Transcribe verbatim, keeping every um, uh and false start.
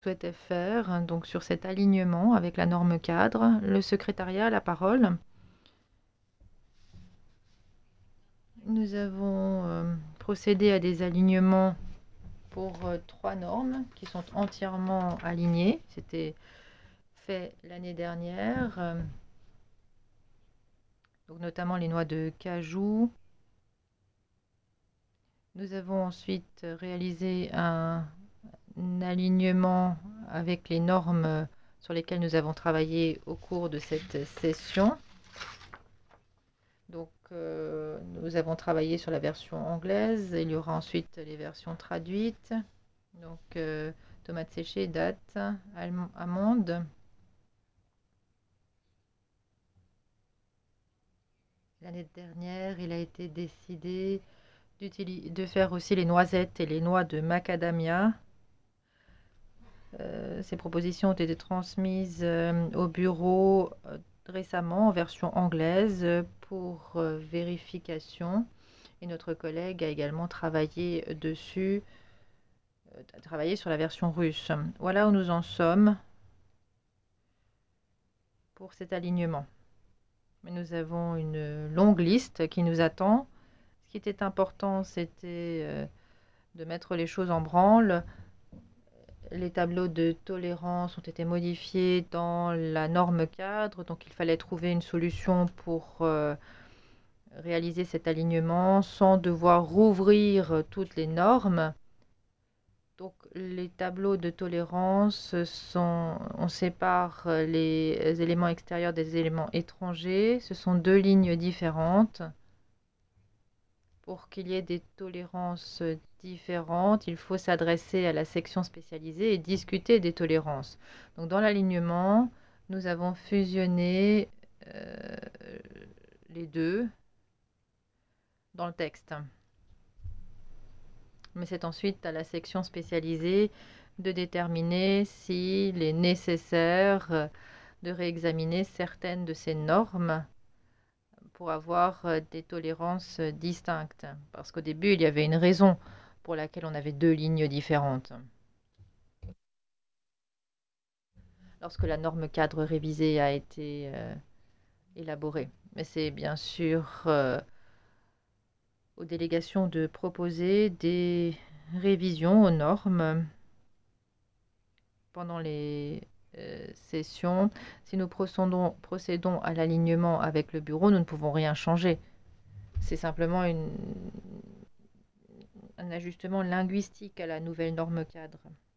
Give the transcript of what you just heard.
souhaitait faire donc sur cet alignement avec la norme cadre. Le secrétariat a la parole. Nous avons euh, procédé à des alignements pour euh, trois normes qui sont entièrement alignées. C'était fait l'année dernière, euh, donc notamment les noix de cajou. Nous avons ensuite réalisé un, un alignement avec les normes sur lesquelles nous avons travaillé au cours de cette session. Donc, euh, nous avons travaillé sur la version anglaise. Il y aura ensuite les versions traduites. Donc, euh, tomates séchées, dattes, amandes. L'année dernière, il a été décidé de faire aussi les noisettes et les noix de macadamia. Euh, ces propositions ont été transmises euh, au bureau euh, récemment en version anglaise pour euh, vérification. Et notre collègue a également travaillé dessus, euh, travaillé sur la version russe. Voilà où nous en sommes pour cet alignement. Mais nous avons une longue liste qui nous attend. Ce qui était important, c'était euh, de mettre les choses en branle. Les tableaux de tolérance ont été modifiés dans la norme cadre, donc il fallait trouver une solution pour euh, réaliser cet alignement sans devoir rouvrir toutes les normes. Donc les tableaux de tolérance sont, on sépare les éléments extérieurs des éléments étrangers. Ce sont deux lignes différentes. Pour qu'il y ait des tolérances différentes, il faut s'adresser à la section spécialisée et discuter des tolérances. Donc dans l'alignement, nous avons fusionné euh, les deux dans le texte. Mais c'est ensuite à la section spécialisée de déterminer s'il est nécessaire de réexaminer certaines de ces normes pour avoir des tolérances distinctes. Parce qu'au début, il y avait une raison pour laquelle on avait deux lignes différentes. Lorsque la norme cadre révisée a été euh, élaborée. Mais c'est bien sûr euh, aux délégations de proposer des révisions aux normes pendant les euh, sessions. Si nous procédons, procédons à l'alignement avec le bureau, nous ne pouvons rien changer. C'est simplement une, un ajustement linguistique à la nouvelle norme cadre.